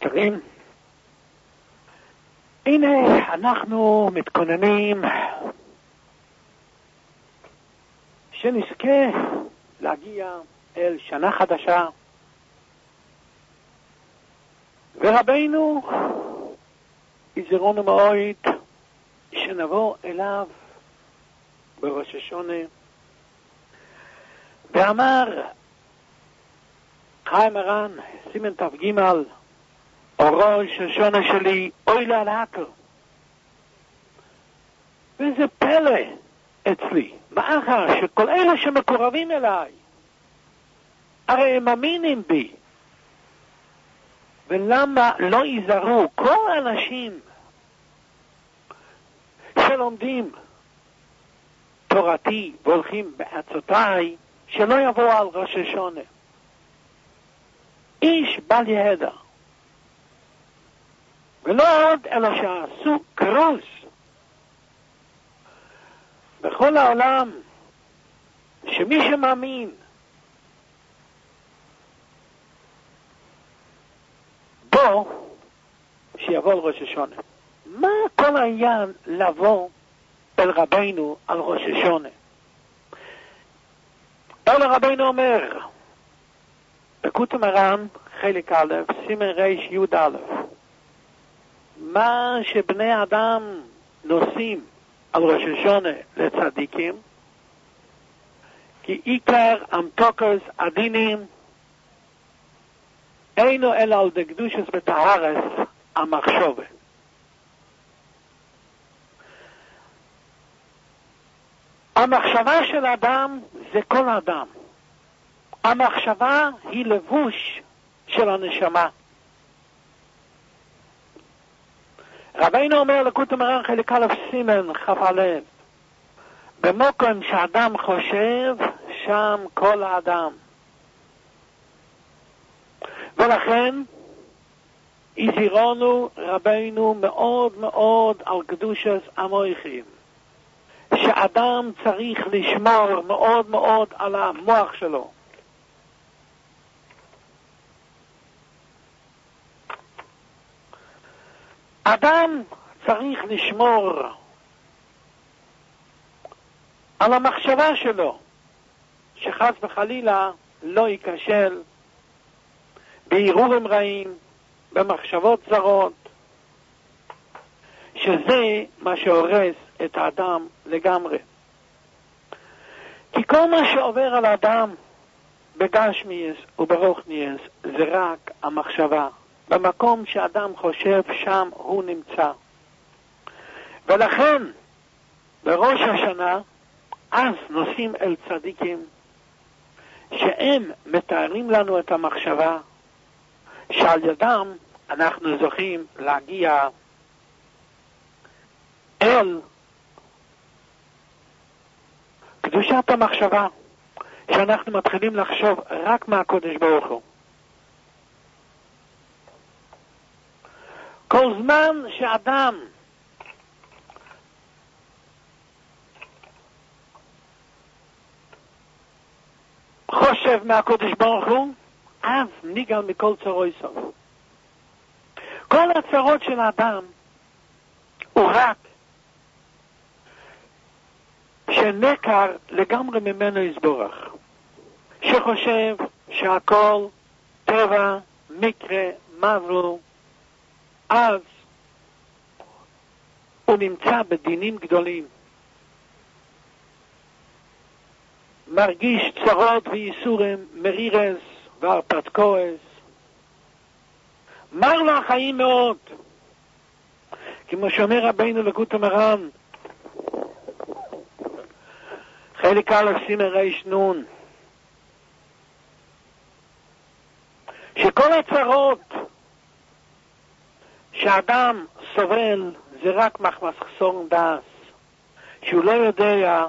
טובים. הנה אנחנו מתכוננים שנזכה להגיע אל שנה חדשה, ורבינו הזהירונו מאוד שנבוא אליו בראש השונה, ואמר חיים מרן סימן ת"ג, או ראש השונה שלי אוי לה להקר. וזה פלא אצלי, מאחר שכל אלה שמקורבים אליי הרי הם מאמינים בי, ולמה לא יזהרו כל האנשים שלומדים תורתי והולכים בעצותיי, שלא יבואו על ראש השונה. איש בעל ידע, ולא עוד אלא שעשו קרוז בכל העולם, שמי שמאמין בו שיבוא על ראש השונה. מה כל העניין לבוא אל רבינו על ראש השונה? אל רבינו אומר בקוטי מרן חלק א' סימן ריש י' א', מה שבני אדם נושאים על ראש השונה לצדיקים, כי עיקר המתוקס הדינים אינו אלא על דקדושס וטהרס המחשבה. המחשבה של אדם זה כל אדם. המחשבה היא לבוש של הנשמה. רבינו אומר לקוטי מרן חלק א' סימן כ"א, במקום שאדם חושב שם כל האדם. ולכן הזהירונו רבינו מאוד מאוד על קדושת המוחים, שאדם צריך לשמור מאוד מאוד על המוח שלו. אדם צריך לשמור על המחשבה שלו, שחס וחלילה לא ייכשל בהרהורים רעים, במחשבות זרות, שזה מה שהורס את האדם לגמרי. כי כל מה שעובר על האדם בגשמיאס וברוחניאס זה רק המחשבה. במקום שאדם חושב שם הוא נמצא. ולכן בראש השנה אז נוסעים אל צדיקים שהם מתארים לנו את המחשבה, שעל ידם אנחנו זוכים להגיע אל קדושת המחשבה, שאנחנו מתחילים לחשוב רק מהקודש ברוך הוא. כל זמן שאדם חושב מהקודש ברוך הוא, אז ניגל מכל צרוי סוף. כל הצרות של האדם הוא רק שנקר לגמרי ממנו יסבורך, שחושב שהכל טבע, מקרה, מוות, אז הוא נמצא בדינים גדולים, מרגיש צרות וייסורים, מרירס והרפתקועס, מר לו החיים מאוד, כמו שאומר רבינו לקוטי מרן חלק א' סימן ריש נון, שכל הצרות שאדם סובל זה רק מחסור דעת, שהוא לא יודע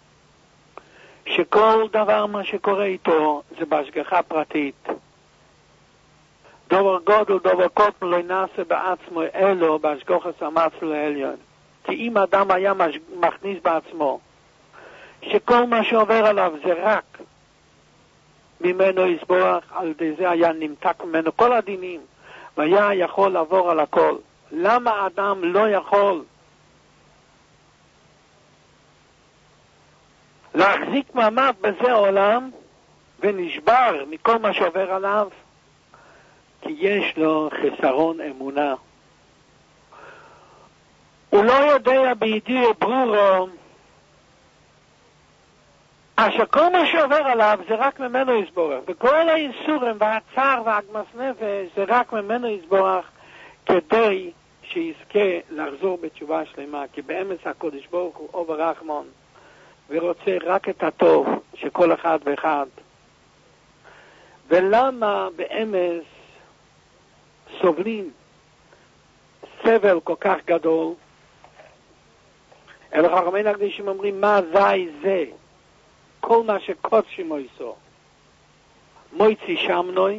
שכל דבר מה שקורה איתו זה בהשגחה פרטית. דבר גודל, דבר קוטן לא נעשה בעצמו אלו בהשגוחת המצלו העליון. כי אם אדם היה מכניס בעצמו שכל מה שעובר עליו זה רק ממנו יסבוח, על ידי זה היה נמתק ממנו כל הדינים, והיה יכול לעבור על הכל. למה אדם לא יכול להחזיק מעמד בזה עולם ונשבר מכל מה שעובר עליו? כי יש לו חסרון אמונה. הוא לא יודע בידיעה ברורו אשר כל מה שעובר עליו זה רק ממנו יסבורך, וכל האיסורים והצער והעגמת נפש זה רק ממנו יסבורך, כדי שיזכה לחזור בתשובה שלמה. כי באמץ הקודש ברוך הוא אור ורחמון ורוצה רק את הטוב שכל אחד ואחד. ולמה באמץ סובלים סבל כל כך גדול? אלא חכמינו הקדושים אומרים, מה זה? כל מה שקודשים מויסו מויצי שמנוי,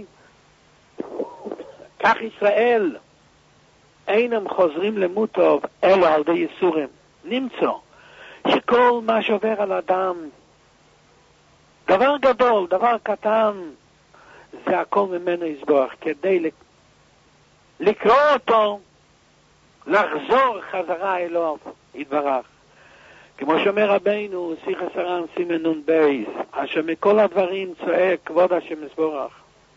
כך ישראל אינם חוזרים למות טוב אלא על די יסורים. נמצא שכל מה שעובר על אדם, דבר גדול, דבר קטן, זה הכל ממנו יסבוח, כדי לקרוא אותו לחזור חזרה אלוהו יתברך. כמו שאומר רבינו, שיח עשרן סימן נון בייס, אשר מכל הדברים צועק כבוד השם יתברך,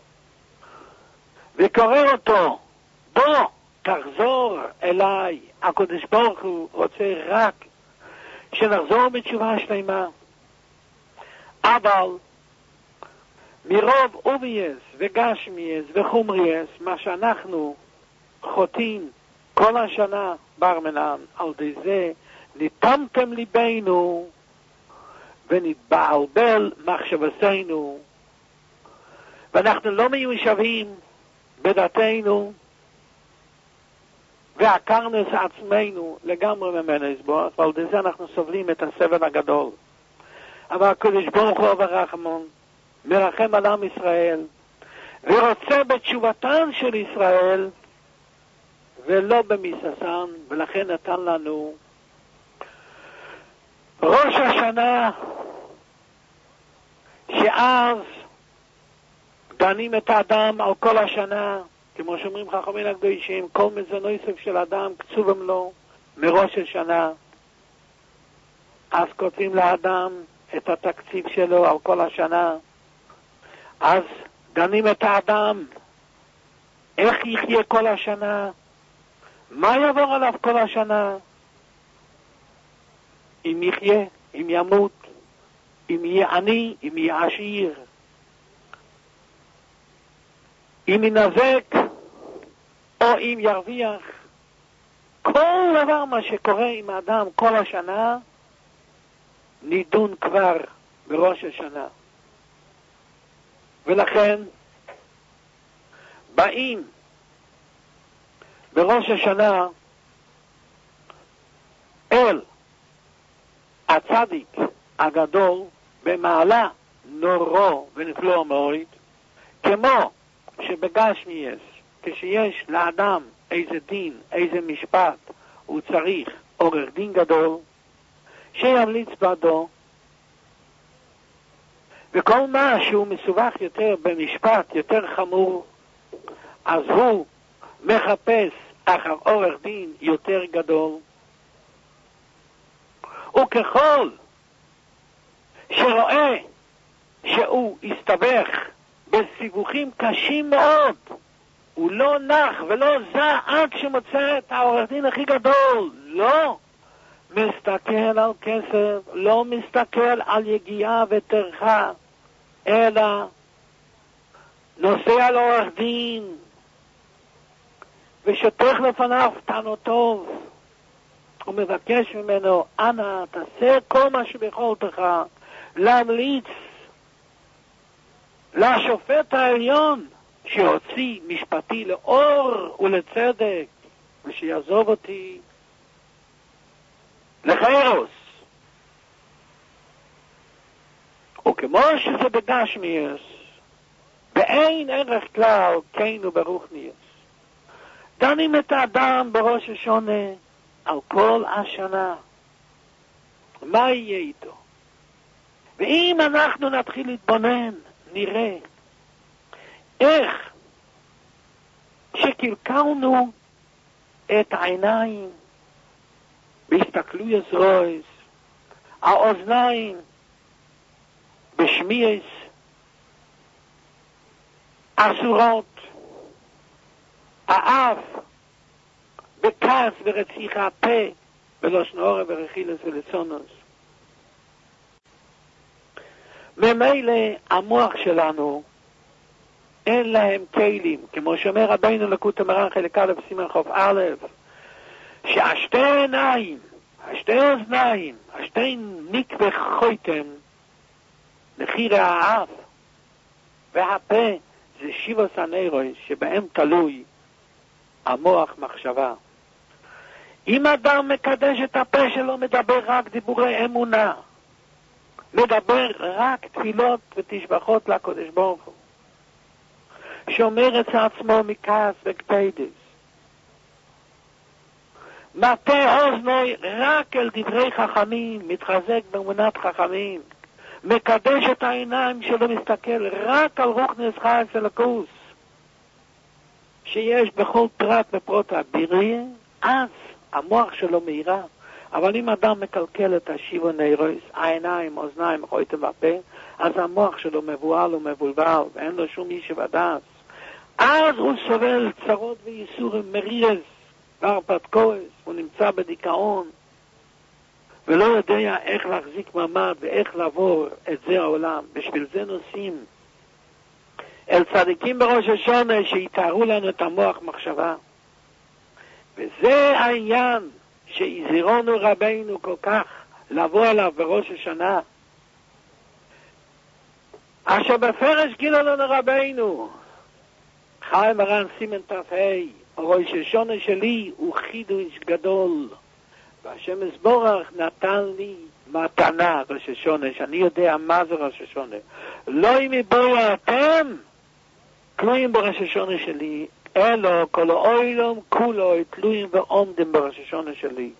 וקורא אותו, בוא תחזור אליי. הקדוש ברוך הוא רוצה רק שנחזור בתשובה שלמה. אבל מרוב אובייס וגשמייס וחומרייס, מה שאנחנו חוטאים כל השנה ברמנן, על די זה ניתמתם ליבנו ונתבעלבל מחשבתנו, ואנחנו לא מיושבים בדתנו, ועקרנו את עצמנו לגמרי ממנו יסבוח, ועל די זה אנחנו סובלים את הסבל הגדול. אבל הקדוש ברוך הוא ורחמון מרחם על עם ישראל ורוצה בתשובתן של ישראל ולא במיססן, ולכן נתן לנו ראש השנה, שאז דנים את האדם על כל השנה, כמו שאומרים חכמים הקדושים, כל מזונו יוסף של אדם קצובם לו מראש השנה. אז כותבים לאדם את התקציב שלו על כל השנה. אז דנים את האדם איך יחיה כל השנה, מה יעבור עליו כל השנה, אם יחיה, אם ימות, אם יהיה עני, אם יהיה עשיר, אם ינזק או אם ירוויח. כל דבר מה שקורה עם האדם כל השנה נידון כבר בראש השנה. ולכן באים בראש השנה אל הצדיק הגדול במעלה נורו ונפלא מאוד, כמו שבגשמי כשיש לאדם איזה דין, איזה משפט, הוא צריך עורך דין גדול שימליץ בעדו, וכל מה שהוא מסובך יותר במשפט יותר חמור, אז הוא מחפש אחר עורך דין יותר גדול. וככל שרואה שהוא הסתבך בסיבוכים קשים מאוד, הוא לא נח ולא זע עד שמוצא את העורך דין הכי גדול. לא מסתכל על כסף, לא מסתכל על יגיעה וטרחה, אלא נוסע על עורך דין ושטח לפניו טענותיו ומבקש ממנו, אנא תעשה כל מה שביכולתך להמליץ לשופט העליון שהוציא משפטי לאור ולצדק ושיעזוב אותי לחיירוס. וכמו שזה בגשמיאס, באין ערך כלל כן וברוחניאס, דנים את האדם בראש השונה על כל השנה, מה יהיה איתו? ואם אנחנו נתחיל להתבונן, נראה איך קלקלנו את העיניים בהסתכלו יזרויס, האוזניים בשמיעס אסורות, האף בכעס ורציח הפה בלשון הרע ורכילס ולצונוס. ממילא המוח שלנו אין להם כלים, כמו שאומר רבינו לקוטי מרן חלק א' סימן חוף א', שהשתי עיניים, השתי אוזניים, השתי נקבה חויתם, לחירי האף והפה, זה שיבוס הנרויס שבהם תלוי המוח מחשבה. אם אדם מקדש את הפה שלו, מדבר רק דיבורי אמונה, מדבר רק תפילות ותשבחות לקדוש ברוך הוא, שומר את עצמו מכעס וקפידס, מטה אוזנוי רק אל דברי חכמים, מתחזק באמונת חכמים, מקדש את העיניים שלו, מסתכל רק על רוחניס חייס אלוקוס שיש בכל פרט ופרוט הביריה, אז המוח שלו מהירה. אבל אם אדם מקלקל את השיבו נרויס, העיניים, אוזניים, חויתם והפה, אז המוח שלו מבועל ומבולבל ואין לו שום איש ודעת, אז הוא סובל צרות וייסורים, מרירס והרפתקוס, הוא נמצא בדיכאון ולא יודע איך להחזיק מעמד ואיך לעבור את זה העולם. בשביל זה נוסעים אל צדיקים בראש השונה שיתארו לנו את המוח מחשבה, וזה העניין שהזהירונו רבינו כל כך לבוא עליו בראש השנה, אשר בפרש גילה לנו רבינו חי מרן סימן ת"ה, ראש השונה שלי הוא חידוש גדול, והשם יזבורך נתן לי מתנה ראש השונה, שאני יודע מה זה ראש השונה. לא אם יבואו אתם תלויים בראש השונה שלי, אלו כל האוילום כולו תלויים ועומדים בראש השונה שלי.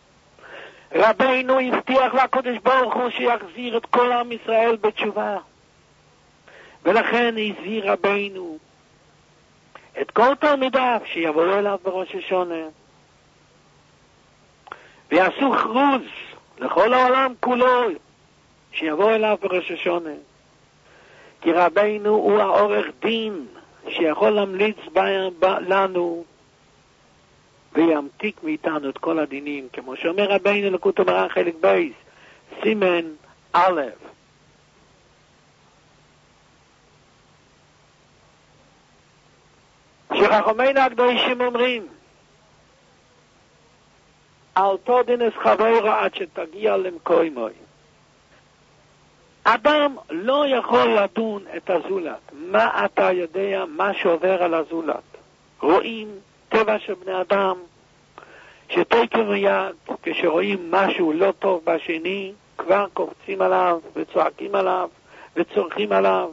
רבינו הבטיח לקדוש ברוך הוא שיחזיר את כל עם ישראל בתשובה, ולכן הזהיר רבינו את כל תלמידיו שיבואו אליו בראש השונה ויעשו חרוז לכל העולם כולו שיבואו אליו בראש השונה, כי רבינו הוא העורך דין שיכול להמליץ לנו וימתיק מאיתנו את כל הדינים, כמו שאומר רבינו לקוטי מרן חלק בייס סימן א'. שחכמינו הקדושים אומרים אל תודינס חברו עד שתגיע למקוימוי. אדם לא יכול לדון את הזולת. מה אתה יודע מה שעובר על הזולת? רואים טבע של בני אדם שתקם מיד כשרואים משהו לא טוב בשני כבר קופצים עליו וצועקים עליו וצורכים עליו,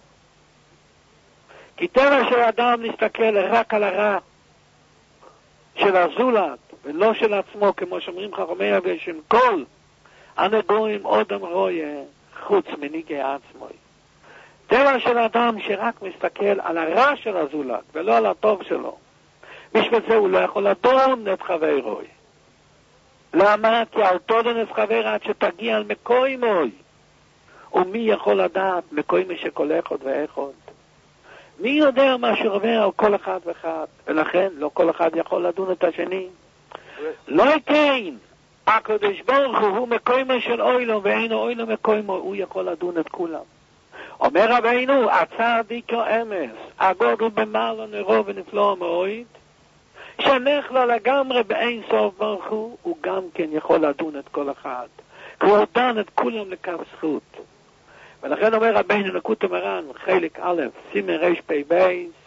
כי טבע של אדם להסתכל רק על הרע של הזולת ולא של עצמו, כמו שאומרים חכמי הגשם, כל הנגועים עוד אמרויה חוץ מניגי עצמוי. טבע של אדם שרק מסתכל על הרע של הזולת ולא על הטוב שלו, בשביל זה הוא לא יכול לדון את חברוי. למה? כי אל תודן את חבר עד שתגיע על מקוי מוי. ומי יכול לדעת מקוי מי שכל אחד ואחד? מי יודע מה שעובר על כל אחד ואחד? ולכן לא כל אחד יכול לדון את השני. לא כן, הקדוש ברוך הוא מקוימו של אוילו ואינו אוילו מקוימו, הוא יכול לדון את כולם. אומר רבינו, הצדיק אמס, הגודל במעלה נרו ונפלא מאוד, שנך לו לגמרי באין סוף ברוך הוא גם כן יכול לדון את כל אחד, כי הוא דן את כולם לכף זכות. ולכן אומר רבינו לקוטי מרן חלק א' סימן רפ"ב,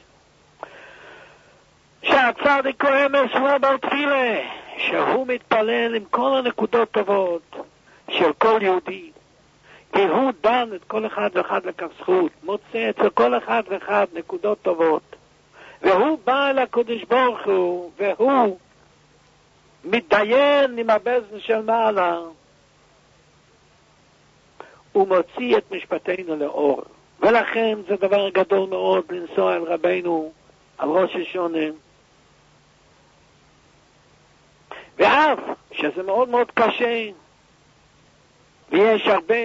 שהצדיק אמס הוא אבל תפילה, שהוא מתפלל עם כל הנקודות טובות של כל יהודי, כי הוא דן את כל אחד ואחד לכף זכות, מוצא אצל כל אחד ואחד נקודות טובות, והוא בא אל הקדוש ברוך הוא והוא מתדיין עם הבזן של מעלה, הוא מוציא את משפטנו לאור. ולכן זה דבר גדול מאוד לנסוע אל רבינו על ראש השונה ואף שזה מאוד מאוד קשה, ויש הרבה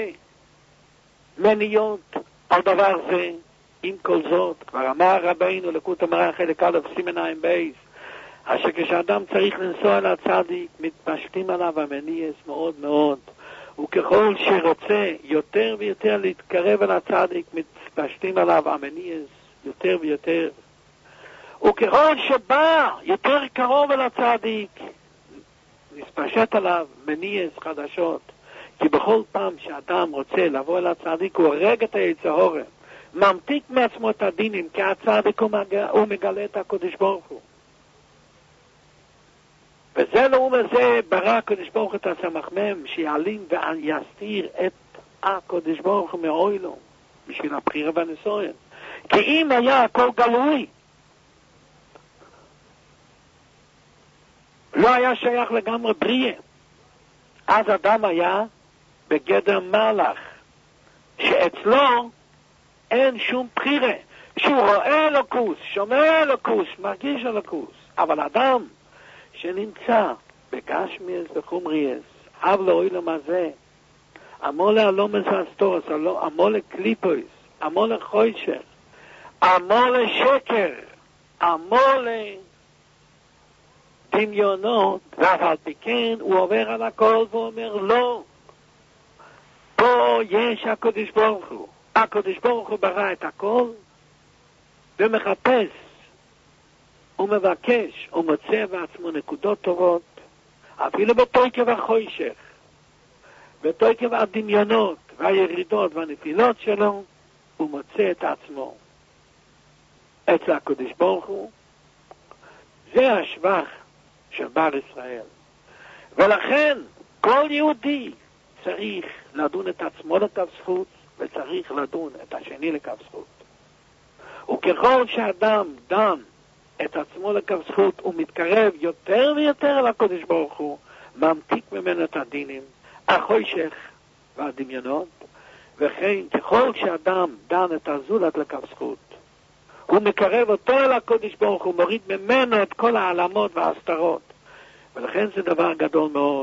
מניות על דבר זה, עם כל זאת, כבר אמר רבינו לקוט המראה חלק א' סימן עין בייס, אשר כשאדם צריך לנסוע על הצדיק, מתפשטים עליו המניעס מאוד מאוד, וככל שרוצה יותר ויותר להתקרב על הצדיק, מתפשטים עליו המניעס יותר ויותר, וככל שבא יותר קרוב על הצדיק, מתפשט עליו מניעס חדשות, כי בכל פעם שאדם רוצה לבוא אל הצדיק, הוא הורג את היצר הרע, ממתיק מעצמו את הדינים, כי הצדיק הוא מגלה את הקדוש ברוך הוא. וזה לאום הזה ברא הקדוש ברוך הוא את הסמ"ם, שיעלים ויסתיר את הקדוש ברוך הוא מאוילו, בשביל הבחירה והניסויים. כי אם היה הכל גלוי, לא היה שייך לגמרי בריאה. אז אדם היה בגדר מלאך, שאצלו אין שום בחירה. כשהוא רואה אלוקוס, שומע אלוקוס, מרגיש אלוקוס. אבל אדם שנמצא בגשמיאס וחומריאס, אב לאוילם הזה, עמו להלומס והסטורס, עמו לקליפוס, עמו לחוישך, עמו לשקר, עמו לדמיונות, ואף על פי כן הוא עובר על הכל ואומר לא, פה יש הקדוש ברוך הוא. הקדוש ברוך הוא ברא את הכל ומחפש ומבקש ומוצא בעצמו נקודות טובות, אפילו בתוקף החושך, בתוקף הדמיונות והירידות והנפילות שלו, הוא מוצא את עצמו אצל הקדוש ברוך הוא. זה השבח של בר ישראל. ולכן כל יהודי צריך לדון את עצמו לכף זכות, וצריך לדון את השני לכף זכות. וככל שאדם דן את עצמו לכף זכות, הוא מתקרב יותר ויותר אל הקדוש ברוך הוא, ממתיק ממנו את הדינים, החושך והדמיונות, וכן ככל שאדם דן את הזולת לכף זכות, הוא מקרב אותו אל הקדוש ברוך הוא, מוריד ממנו את כל העלמות וההסתרות. ולכן זה דבר גדול מאוד.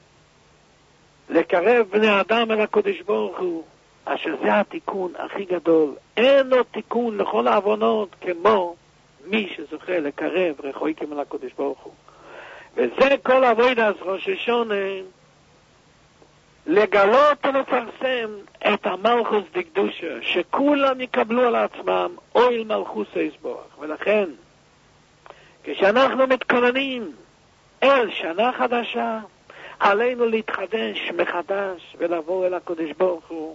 לקרב בני אדם אל הקדוש ברוך הוא, אשר זה התיקון הכי גדול. אין לו תיקון לכל העוונות כמו מי שזוכה לקרב רחוקים אל הקדוש ברוך הוא. וזה כל עבודת ראש השונה, לגלות ולפרסם את המלכוס דקדושה, שכולם יקבלו על עצמם אויל מלכוס יסבורך. ולכן, כשאנחנו מתכוננים אל שנה חדשה, עלינו להתחדש מחדש ולבוא אל הקדוש ברוך הוא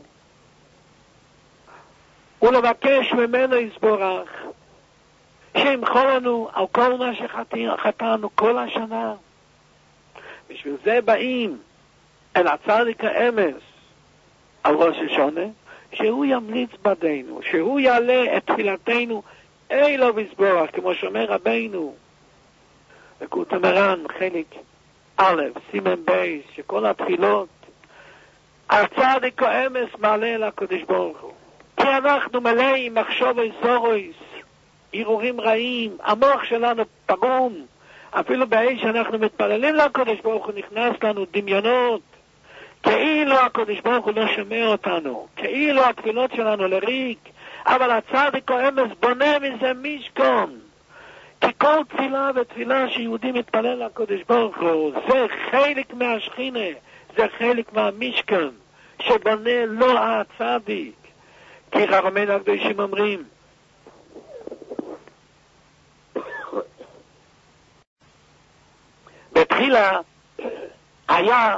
ולבקש ממנו יסבורך שימחול לנו על כל מה שחטאנו כל השנה. בשביל זה באים אל הצדיק האמס על ראש השונה, שהוא ימליץ בדינו, שהוא יעלה את תפילתנו אלו ויסבורך, כמו שאומר רבינו לקוט המרן חלק א' סימן בייס, שכל התפילות הצדיק האמס מעלה אל הקדוש ברוך הוא, כי אנחנו מלאים מחשבי זורויס, ערעורים רעים, המוח שלנו פגום, אפילו באיש שאנחנו מתפללים לקדוש ברוך הוא נכנס לנו דמיונות, כאילו הקדוש ברוך הוא לא שומע אותנו, כאילו התפילות שלנו לריק, אבל הצדיק האמס בונה מזה משכון, כי כל תפילה ותפילה שיהודי מתפלל לקדוש ברוך הוא, זה חלק מהשכינה, זה חלק מהמשכן שבונה לו הצדיק. כי חכמינו הקדושים אומרים, בתחילה היה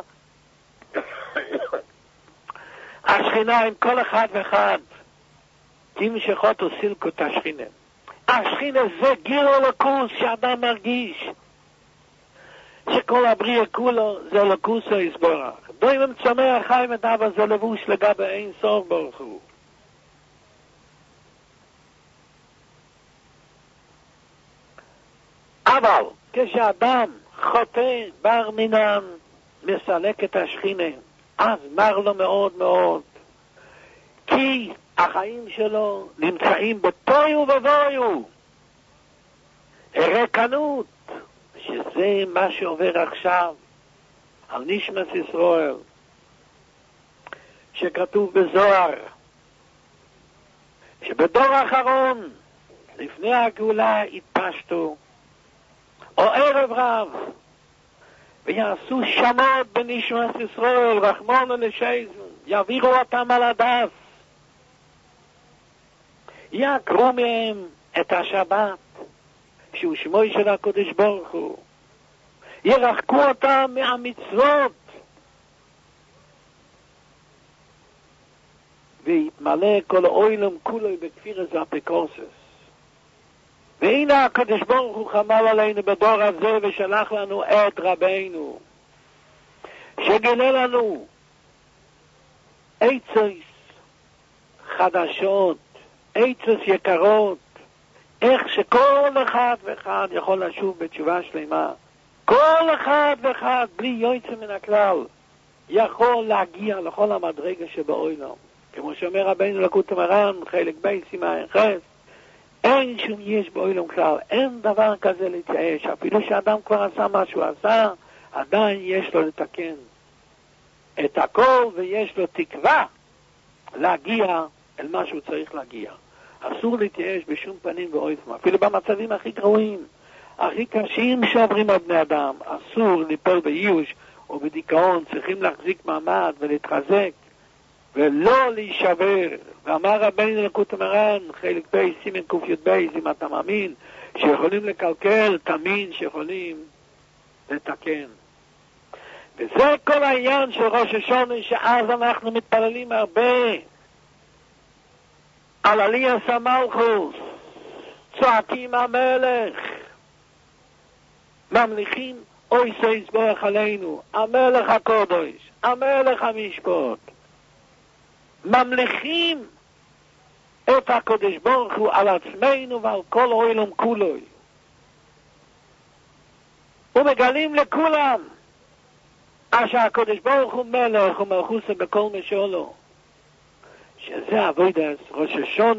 השכינה עם כל אחד ואחד, תמשכות וסילקו את השכינה. השכינה זה גיר אלוקוס שאדם מרגיש שכל הבריאה כולו זה אלוקוס יסבורך. דוימם צומח חי מדבר זה לבוש לגבי אין סוף ברוך הוא. אבל כשאדם חוטא בר מינן מסלק את השכינה, אז מר לו מאוד מאוד, כי החיים שלו נמצאים בתוהו ובוהו, רקנות, שזה זה מה שעובר עכשיו על נשמת ישראל, שכתוב בזוהר, שבדור האחרון, לפני הגאולה, התפשטו, או ערב רב, ויעשו שמות בנשמת ישראל, רחמון ונשז, יעבירו אותם על הדף, יעקרו מהם את השבת, שהוא שמוי של הקדוש ברוך הוא, ירחקו אותם מהמצוות, ויתמלא כל העולם כולו בכפירס ואפיקורסס. והנה הקדוש ברוך הוא חמל עלינו בדור הזה ושלח לנו את רבינו, שגילה לנו עצות חדשות, עצות יקרות, איך שכל אחד ואחד יכול לשוב בתשובה שלמה. כל אחד ואחד בלי יוצא מן הכלל יכול להגיע לכל המדרגה שבעולם. כמו שאומר רבינו לקוטי מרן, חלק ב' סימן ח', אין שום יש בעולם כלל, אין דבר כזה להתייאש. אפילו שאדם כבר עשה מה שהוא עשה, עדיין יש לו לתקן את הכל, ויש לו תקווה להגיע אל מה שהוא צריך להגיע. אסור להתייאש בשום פנים ואופן, אפילו במצבים הכי גרועים, הכי קשים שעוברים על בני אדם. אסור ליפול בייאוש או בדיכאון, צריכים להחזיק מעמד ולהתחזק ולא להישבר. ואמר רבינו לקוטי מרן, חלק ב' סימן ק"ב, אם אתה מאמין שיכולים לקלקל, תאמין שיכולים לתקן. וזה כל העניין של ראש השונה, שאז אנחנו מתפללים הרבה על עליית המלכות, צועקים המלך, ממליכים אוי שיסבוח עלינו, המלך הקודש, המלך המשפט, ממליכים את הקדוש ברוך הוא על עצמנו ועל כל העולם כולו, ומגלים לכולם אשר הקדוש ברוך הוא מלך ומלכוסה בכל משולו, שזה עבודת ראש השונה,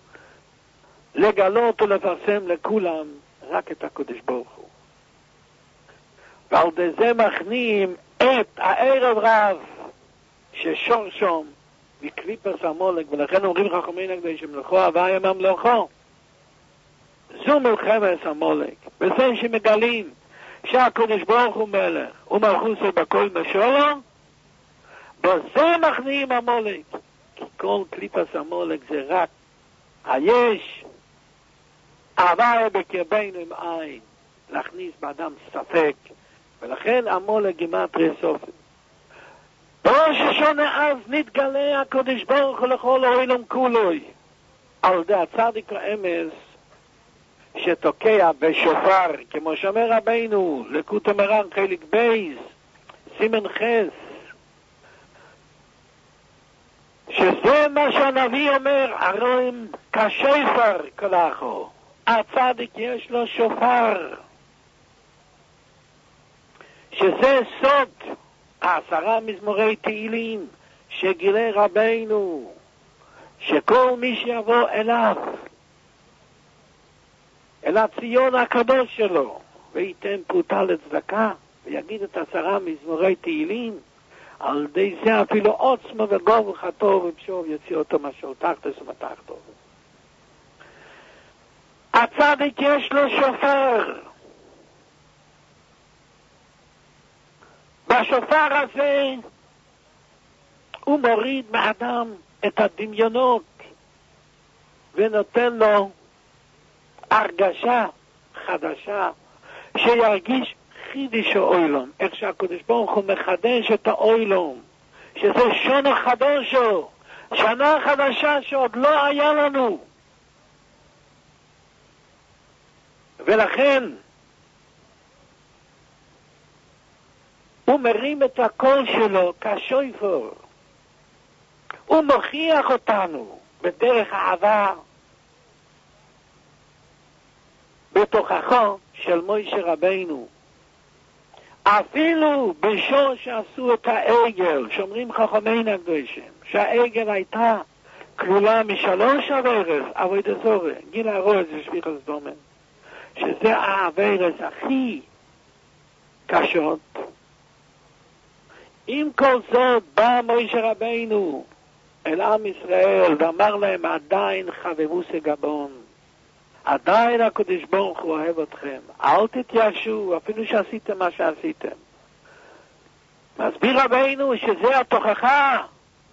לגלות ולפרסם לכולם רק את הקדוש ברוך הוא. ועל זה מכנים את הערב רב ששורשום מקליפס המולק, ולכן אומרים חכמינו הקדושים מלכו הוויה ממלכו. זו מלחמת המולק, וזה שמגלים שהקדוש ברוך הוא מלך ומלכוסה בכל משולו, בזה מכנים המולק. כי כל קליפס המולק זה רק היש הוויה בקרבנו עם עין, להכניס באדם ספק, ולכן המולק גימטריה סופית. בראש השונה אז נתגלה הקדוש ברוך הוא לכל העולם כולו על ידי הצדיק האמס שתוקע בשופר, כמו שאומר רבינו לקוטי מרן חלק בייס סימן חס, שזה מה שהנביא אומר, הרואים כשופר כלאחו, הצדיק יש לו שופר, שזה סוד 10 מזמורי תהילים שגילה רבינו, שכל מי שיבוא אליו, אל הציון הקדוש שלו, וייתן פרוטה לצדקה, ויגיד את 10 מזמורי תהילים, על ידי זה אפילו עוצמה וגוב וחטוב ובשוב יוציא אותו משהו תחתס ומתחתו. הצדיק יש לו שופר, בשופר הזה הוא מוריד מאדם את הדמיונות ונותן לו הרגשה חדשה, שירגיש חידש האוילום, איך שהקדוש ברוך הוא מחדש את האוילום, שזה שונה חדשו, שנה חדשה שעוד לא היה לנו. ולכן הוא מרים את הקול שלו כשופר, הוא מוכיח אותנו בדרך העבר, בתוכחו של מוישה רבינו. אפילו בשור שעשו את העגל, שאומרים חכמינו הקדושים, שהעגל הייתה כלולה מ3 עבירות, עבודת זרה, גיל הרועץ ושפיכות דומן, שזה העבירות הכי קשות. עם כל זאת בא משה רבינו אל עם ישראל ואמר להם, עדיין חברו סגבון, עדיין הקדוש ברוך הוא אוהב אתכם, אל תתייאשו אפילו שעשיתם מה שעשיתם. מסביר רבינו שזה התוכחה,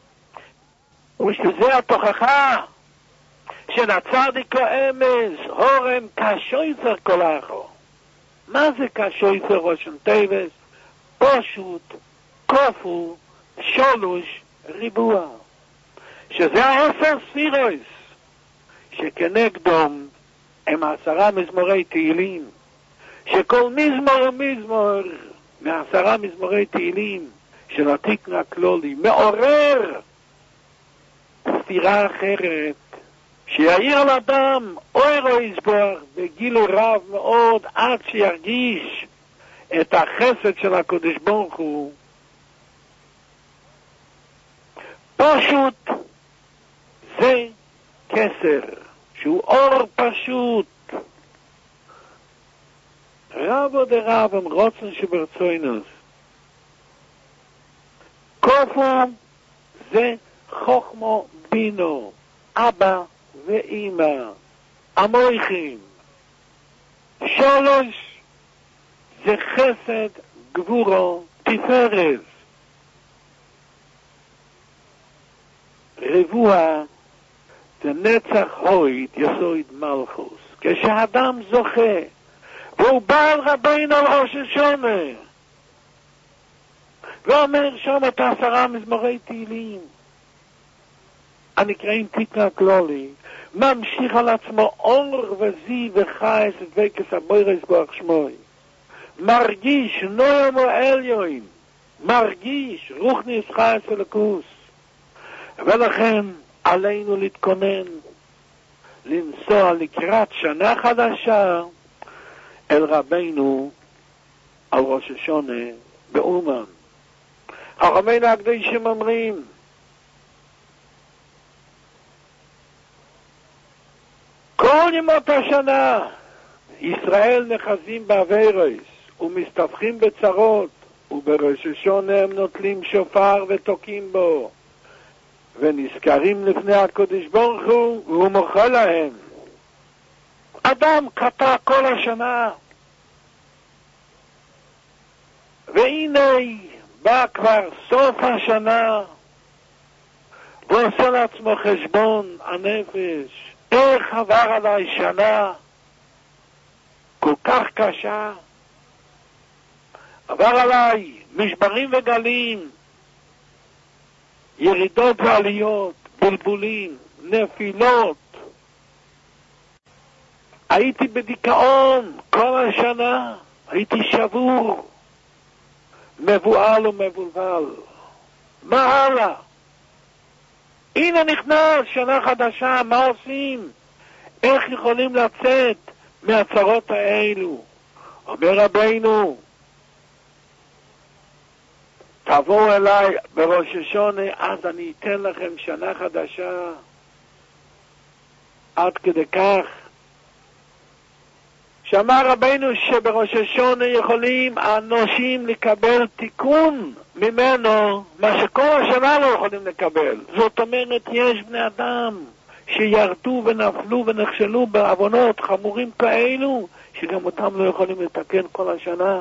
ושזה התוכחה של הצדיק האמס, הורם כשויפר קולחו. מה זה כשויפר ראשון תיבס? פשוט, כפול, שולוש, ריבוע. שזה העשר ספירוס, שכנגדום הם 10 מזמורי תהילים, שכל מזמור ומזמור מ10 מזמורי תהילים של התיקון הכללי מעורר ספירה אחרת, שיעיר לאדם אורו יסבוח בגילו רב מאוד עד שירגיש את החסד של הקדוש ברוך הוא. פשוט זה כסר, שהוא אור פשוט. רבו דרב הם רוצן שברצוינוס. כופו זה חוכמו בינו, אבא ואמא, המויכים. 3 זה חסד גבורו תפארת. רבוע זה נצח הויד יסוד מלכוס. כשאדם זוכה והוא בעל רבינו על ראש השונה ואומר שם את 10 מזמורי תהילים הנקראים תיקון הכללי, ממשיך על עצמו אור וזי וחייס ודבקות הבוירס ברוך שמוי, מרגיש נוים ואליון, מרגיש רוחניס חייס ולקוס. ולכן עלינו להתכונן, לנסוע לקראת שנה חדשה אל רבינו על ראש השונה באומן. חכמינו הקדושים אומרים, כל ימות השנה ישראל נחזים בעבירות ומסתבכים בצרות, ובראש השונה הם נוטלים שופר ותוקים בו ונזכרים לפני הקדוש ברוך הוא והוא מוחל להם. אדם קטע כל השנה, והנה בא כבר סוף השנה ועושה לעצמו חשבון הנפש, איך עבר עליי שנה כל כך קשה, עבר עליי משברים וגלים, ירידות ועליות, בלבולים, נפילות. הייתי בדיכאון כל השנה, הייתי שבור, מבועל ומבולבל. מה הלאה? הנה נכנס שנה חדשה, מה עושים? איך יכולים לצאת מהצרות האלו? אומר רבינו, תבואו אליי בראש השונה, אז אני אתן לכם שנה חדשה. עד כדי כך שאמר רבינו שבראש השונה יכולים האנושים לקבל תיקון ממנו, מה שכל השנה לא יכולים לקבל. זאת אומרת, יש בני אדם שירדו ונפלו ונכשלו בעוונות חמורים כאלו, שגם אותם לא יכולים לתקן כל השנה.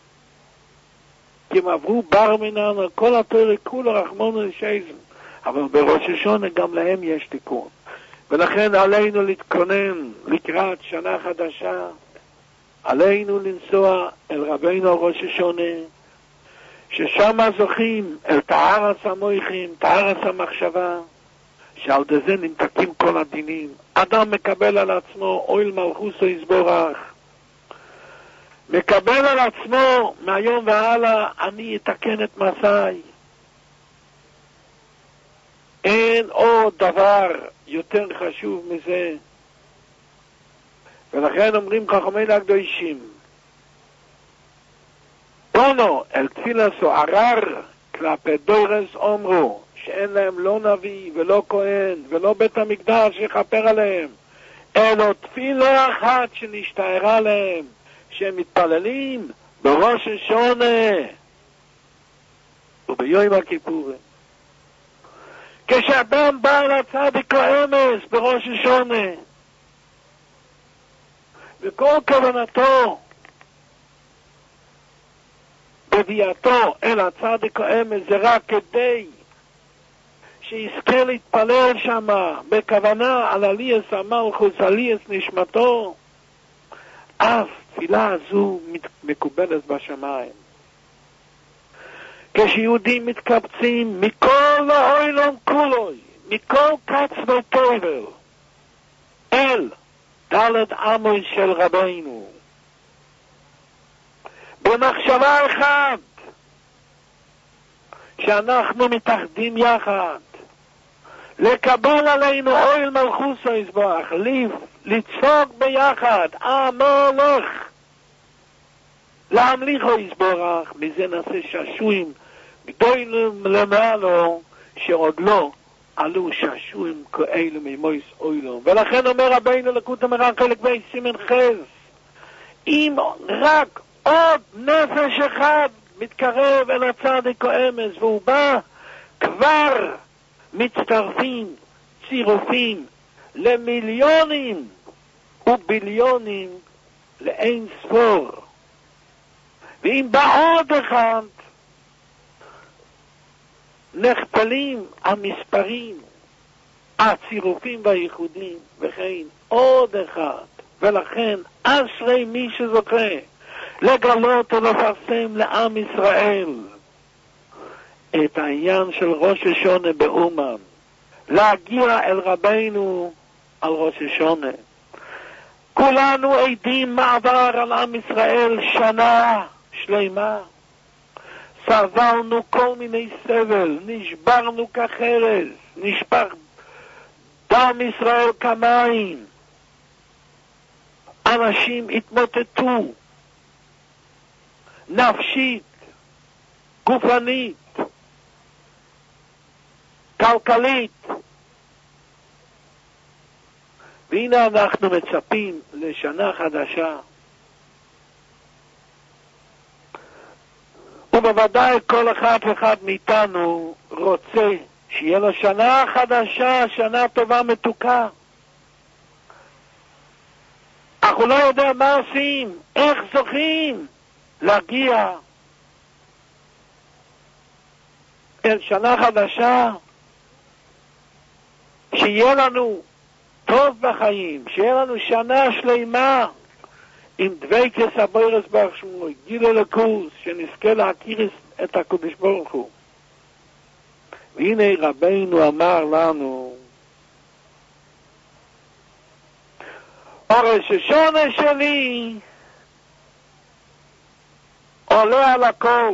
כי הם עברו בר מינן על כל התורה כולו רחמנו לשייזם. אבל בראש השונה גם להם יש תיקון. ולכן עלינו להתכונן לקראת שנה חדשה. עלינו לנסוע אל רבינו ראש השונה, ששם זוכים אל טהרת המויכים, טהרת המחשבה, שעל זה נמתקים כל הדינים. אדם מקבל על עצמו אויל מלכוסו יסבורך, מקבל על עצמו מהיום והלאה, אני אתקן את מסעי. אין עוד דבר יותר חשוב מזה. ולכן אומרים חכמינו הקדושים, פונו אל תפילתו ערר כלפי דורס אומרו, שאין להם לא נביא ולא כהן ולא בית המקדש יכפר עליהם, אלא תפילה אחת שנשתערה להם, שהם מתפללים בראש השונה וביום הכיפורים. כשאדם בא לצדיק האמס בראש השונה, וכל כוונתו בביאתו אל הצדיק האמס זה רק כדי שיזכה להתפלל שמה בכוונה על עליית המלכות, עליית נשמתו, אף תפילה הזו מקובלת בשמיים. כשיהודים מתקבצים מכל העולם כולו, מכל קץ ותבל, אל דלת עמוד של רבינו, במחשבה אחת, שאנחנו מתאחדים יחד, לקבל עלינו אוהל מלכות יזבח, לצעוק ביחד, המלך, להמליכו יזבח, מזה נעשה שעשועים גדולים למעלו, שעוד לא עלו שעשועים כאלו ממויס אוילום. ולכן אומר רבינו לקות המרן חלק ב' סימן חז, אם רק עוד נפש אחד מתקרב אל הצדיק האמס והוא בא, כבר מצטרפים צירופים למיליונים וביליונים לאין ספור. ואם בא עוד אחד, נכפלים המספרים, הצירופים והייחודים, וכן עוד אחד. ולכן אשרי מי שזוכה לגלות ולפרסם לעם ישראל את העניין של ראש השונה באומן, להגיע אל רבינו על ראש השונה. כולנו עדים מעבר על עם ישראל שנה שלמה, סבלנו כל מיני סבל, נשברנו כחרס, נשפך דם ישראל כמים, אנשים התמוטטו נפשית, גופנית, כלכלית, והנה אנחנו מצפים לשנה חדשה, ובוודאי כל אחד ואחד מאיתנו רוצה שיהיה לו שנה חדשה, שנה טובה מתוקה. אך הוא לא יודע מה עושים, איך זוכים להגיע אל שנה חדשה, שיהיה לנו טוב בחיים, שיהיה לנו שנה שלמה עם דבקות הבורא יתברך שמו, גיל אלוקות, שנזכה להכיר את הקדוש ברוך הוא. והנה רבינו אמר לנו, ראש השונה שלי עולה על הכל,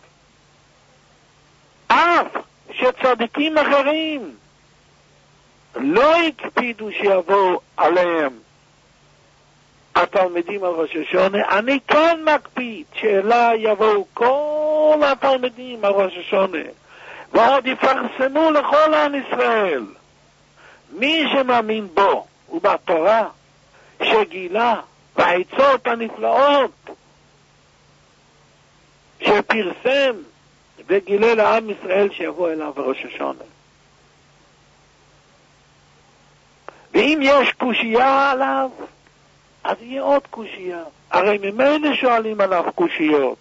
אף שצדיקים אחרים לא הקפידו שיבואו עליהם התלמידים על ראש השונה, אני כן מקפיד שאליי יבואו כל התלמידים על ראש השונה, ועוד יפרסמו לכל עם ישראל, מי שמאמין בו ובתורה שגילה והעצות הנפלאות שפרסם וגילה לעם ישראל שיבוא אליו בראש השונה. ואם יש קושייה עליו, אז יהיה עוד קושייה. הרי ממילא שואלים עליו קושיות.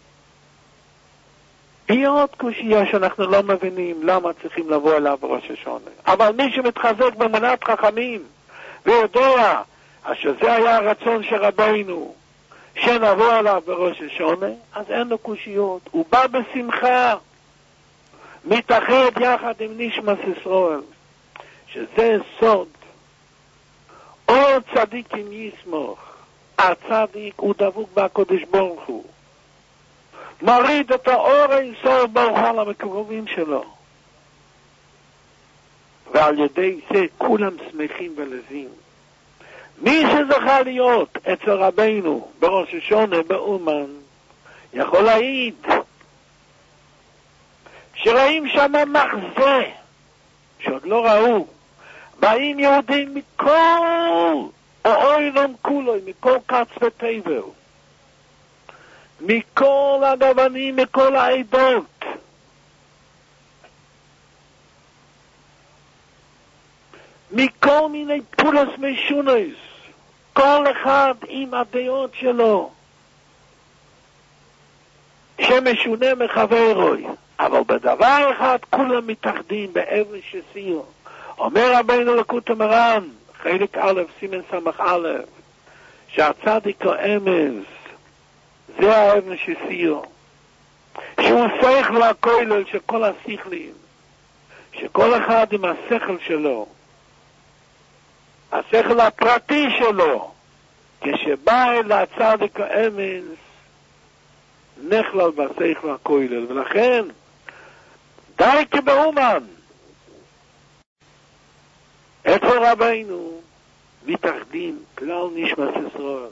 יהיה עוד קושייה שאנחנו לא מבינים למה צריכים לבוא אליו בראש השונה. אבל מי שמתחזק במנת חכמים ויודע שזה היה הרצון של רבינו, שנבוא עליו בראש השונה, אז אין לו קושיות. הוא בא בשמחה, מתאחד יחד עם נשמת ישראל, שזה סוד. עוד צדיקים יסמוך, הצדיק הוא דבוק בקדוש ברוך הוא, מוריד את האור אינסוף ברוך הוא למקרובים שלו, ועל ידי זה כולם שמחים ולזים. מי שזכה להיות אצל רבינו בראש השונה באומן יכול להעיד שראים שם מחזה שעוד לא ראו, באים יהודים מכל העולם כולו, מכל קץ ותבל, מכל הגוונים, מכל העדות. מכל מיני פולס משונס, כל אחד עם הדעות שלו, שמשונה מחברוי, אבל בדבר אחד כולם מתאחדים באבן שסיר. אומר רבינו לקוט המרן, חלק א' סימן סמך א', שהצדיק האמס, זה האבן שסיר, שהוא שכל הכולל של כל השכלים, שכל אחד עם השכל שלו, השכל הפרטי שלו, כשבא אל הצדיק האמס, נכלל בשכל הכולל. ולכן די כבאומן אצל רבינו מתאחדים כלל נשמת ישראל.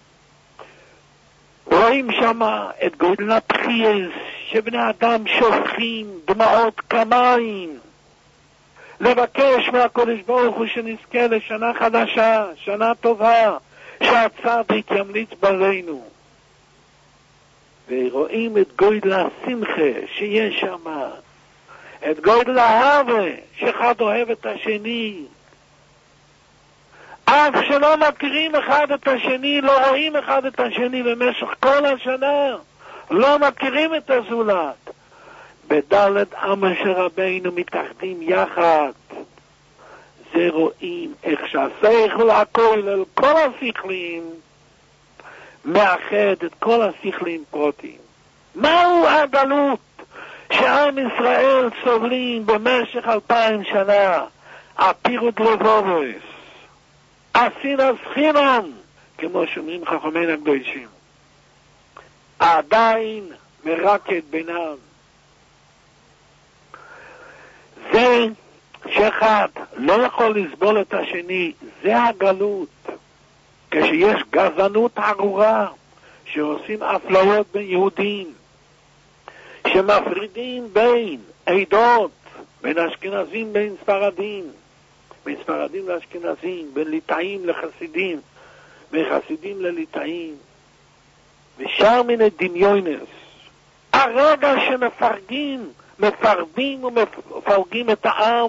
רואים שמה את גודל הבחייס שבני אדם שופכים דמעות כמים לבקש מהקדוש ברוך הוא שנזכה לשנה חדשה, שנה טובה, שהצדיק ימליץ בנו. ורואים את גודל השמחה שיש שם, את גודל האהבה שאחד אוהב את השני, אף שלא מכירים אחד את השני, לא רואים אחד את השני במשך כל השנה, לא מכירים את הזולת. בדלת עמה של רבינו מתאחדים יחד. זה רואים איך שהשכל הכולל, כל השכלים, מאחד את כל השכלים פרוטים. מהו הגלות שעם ישראל סובלים במשך 2000 שנה? הפירוד לבובס, הסינס חינם, כמו שאומרים חכמינו הקדושים, עדיין מרקד בינם. זה שאחד לא יכול לסבול את השני, זה הגלות. כשיש גזענות ארורה, שעושים אפליות בין יהודים, שמפרידים בין עדות, בין אשכנזים בין ספרדים, בין ספרדים לאשכנזים, בין ליטאים לחסידים, בין חסידים לליטאים, ושאר מיני דמיונס. הרגע מפרדים ומפלגים את העם,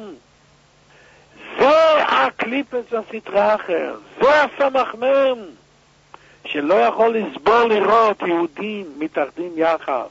זה הקליפס הסתרה אחר, זה הסמ"ם, שלא יכול לסבול לראות יהודים מתאחדים יחד.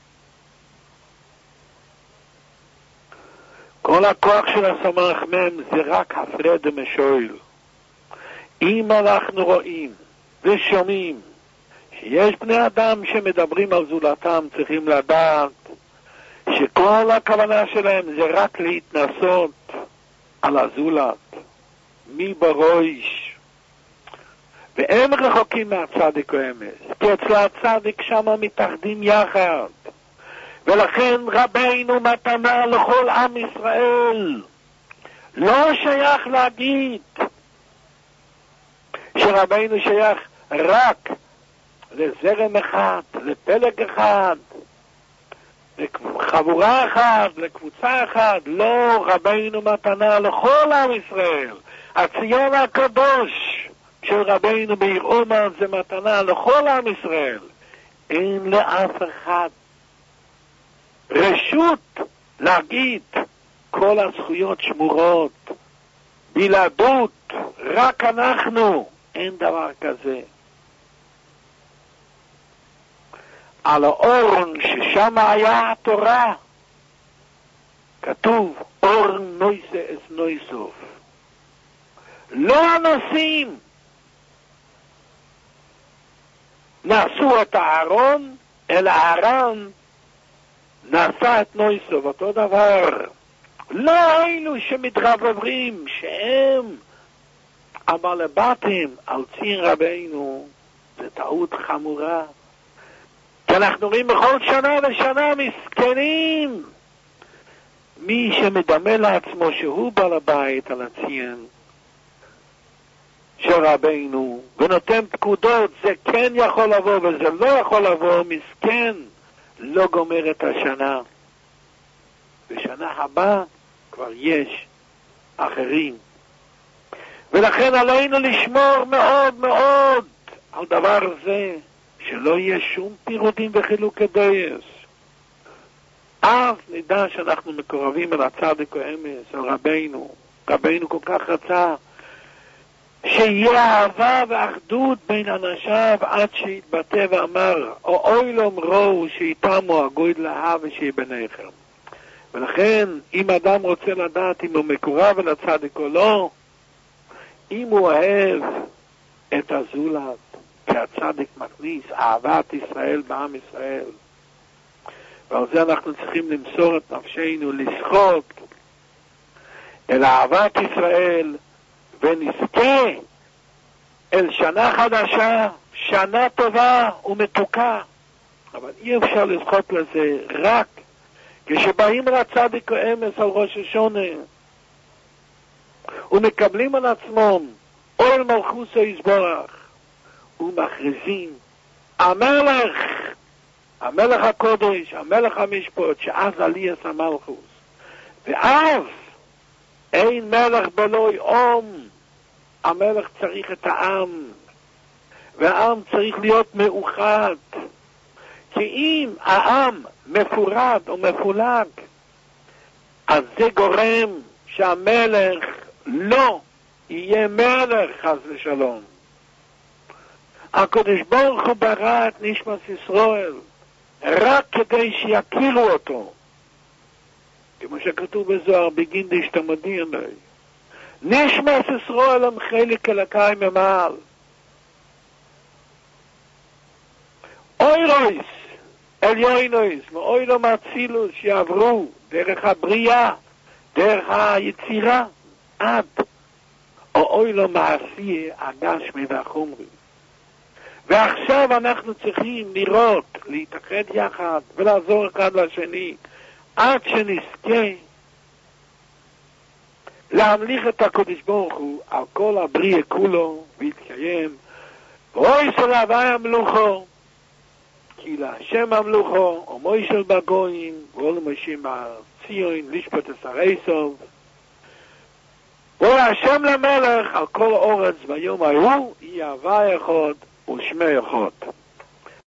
כל הכוח של הסמ"ם זה רק הפרד ומשול. אם אנחנו רואים ושומעים שיש בני אדם שמדברים על זולתם, צריכים לדעת שכל הכוונה שלהם זה רק להתנסות על הזולת, מי בראש, והם רחוקים מהצדיק האמס, כי אצל הצדיק שם מתאחדים יחד. ולכן רבינו מתנה לכל עם ישראל. לא שייך להגיד שרבינו שייך רק לזרם אחד, לפלג אחד, לחבורה אחת, לקבוצה אחת. לא, רבינו מתנה לכל עם ישראל. הציון הקדוש של רבינו בעיר אומן זה מתנה לכל עם ישראל. אין לאף אחד רשות להגיד כל הזכויות שמורות, בלעדות, רק אנחנו. אין דבר כזה. על האורן ששם היה התורה כתוב אורן נויסה אס נויסוף. לא הנושאים נעשו את הארון, אלא הארון נעשה את נויסוף. אותו דבר. לא אלו שמתרברבים שהם המלבטים על ציר רבינו, זה טעות חמורה. כי אנחנו רואים בכל שנה ושנה מסכנים מי שמדמה לעצמו שהוא בעל הבית על הציר של רבינו ונותן פקודות, זה כן יכול לבוא וזה לא יכול לבוא, מסכן, לא גומר את השנה. בשנה הבאה כבר יש אחרים. ולכן עלינו לשמור מאוד מאוד על דבר זה שלא יהיה שום פירודים וחילוקי דעות. אז נדע שאנחנו מקורבים אל הצדיק האמס, אל רבינו. רבינו כל כך רצה שיהיה אהבה ואחדות בין אנשיו עד שהתבטא ואמר, אוי לא אמרו שאיתמו הגוי לאהב ושיהיה ביניכם. ולכן, אם אדם רוצה לדעת אם הוא מקורב אל הצדיק או לא, אם הוא אוהב את הזולת, כי הצדיק מכניס אהבת ישראל בעם ישראל, ועל זה אנחנו צריכים למסור את נפשנו, לשחות אל אהבת ישראל, ונזכה אל שנה חדשה, שנה טובה ומתוקה. אבל אי אפשר לזכות לזה רק כשבאים לצדיק האמס על ראש השונה ומקבלים על עצמם אוהל מלכותו יתברך ומכריזים המלך הקודש, המלך המשפט, שאז עליית המלכות. ואז אין מלך בלוי המלך צריך את העם, והעם צריך להיות מאוחד. כי אם העם מפורד או מפולג, אז זה גורם שהמלך לא יהיה מלך, חס ושלום. הקדוש ברוך הוא ברא את נשמת ישראל רק כדי שיכירו אותו, כמו שכתוב בזוהר, בגין דשתמדי עלי. נשמת ישראל הם חלק אלוקי ממעל. אוירויס עליונויס מאוילום האצילוס שיעברו דרך הבריאה, דרך היצירה, עד אוילום העשייה הגשמי והחומרי. ועכשיו אנחנו צריכים לראות, להתאחד יחד ולעזור אחד לשני, עד שנזכה להמליך את הקדוש ברוך הוא על כל הבריאה כולו ויתקיים ואוי של הווי המלוכו, כי להשם המלוכו ומוישל בגויים ואול משים בציון לשפוט עשרי סוף והשם למלך על כל אורץ ביום ההוא יהיה הווי אחד ושמי אחד.